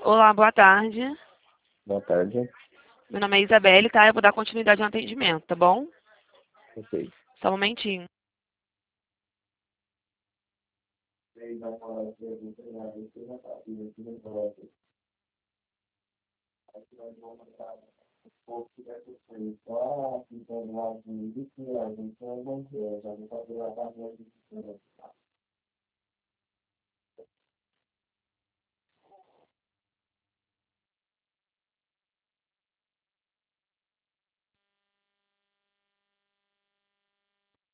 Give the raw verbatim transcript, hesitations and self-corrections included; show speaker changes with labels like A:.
A: Olá, boa tarde.
B: Boa tarde.
A: Meu nome é Isabelle, tá? Eu vou dar continuidade ao atendimento, tá bom?
B: Ok.
A: Só um momentinho.